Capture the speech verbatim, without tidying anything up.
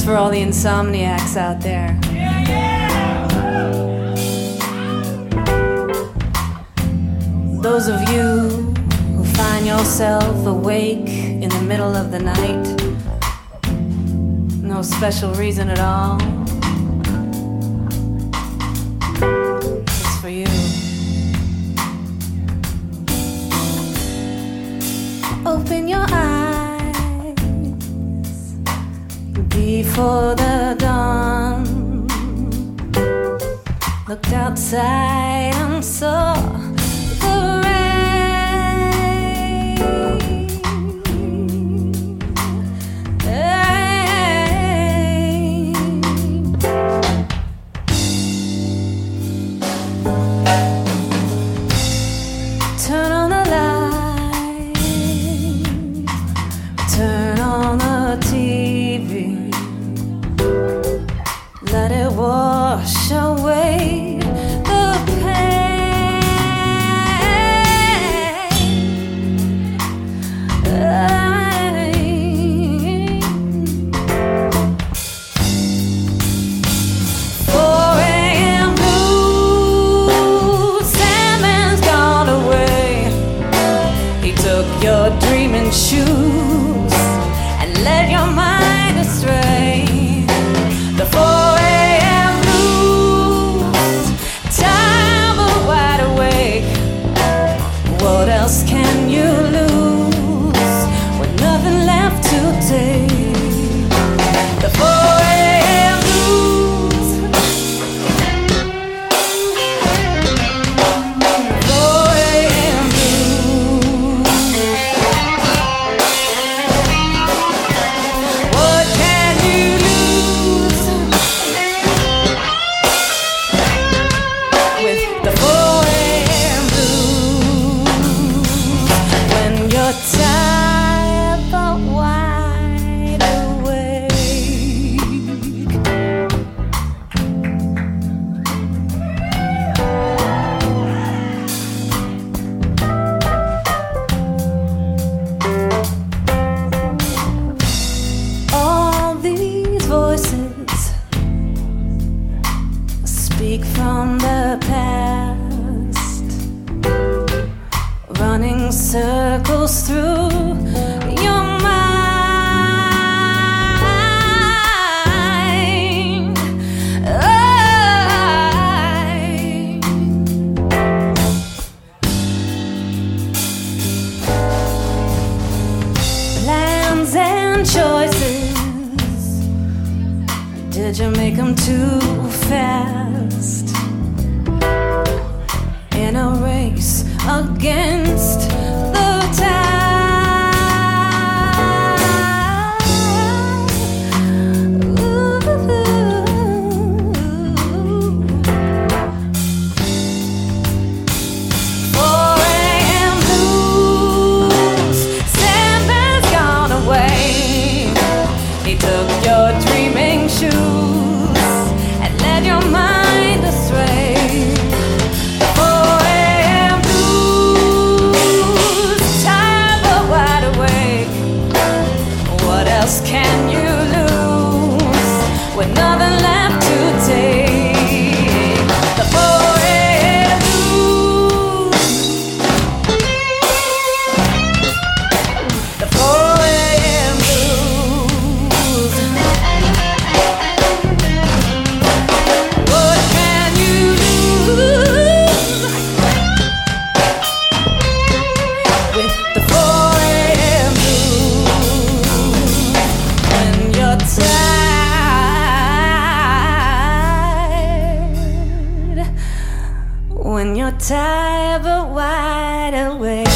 is for all the insomniacs out there. Yeah, yeah. Those of you who find yourself awake in the middle of the night, no special reason at all, it's for you. Open your eyes before the dawn. Looked outside and saw the rain. Rain. Turn on the light. Turn on the T V. Let it wash away the pain. four a m blues, Sandman's gone away. He took your dreaming shoes and led your mind astray. The four a m blues, time but wide awake. What else can you lose with nothing left to take? The four a m blues, four a m blues. What can you lose with the four a m blues? When you're tired but wide awake. All these voices speak from the past, running circles through your mind. Plans and choices, did you make them too fast? In a race against the tide. Ooh. four a m blues, Sandman's gone away. He took your dreaming shoes and led your mind astray. four a m blues, tired but wide awake. What else can you lose with nothing left to take? The four a m blues, the four a m blues. What can you lose with the four a m blues? When you're tired, when you're tired but wide awake.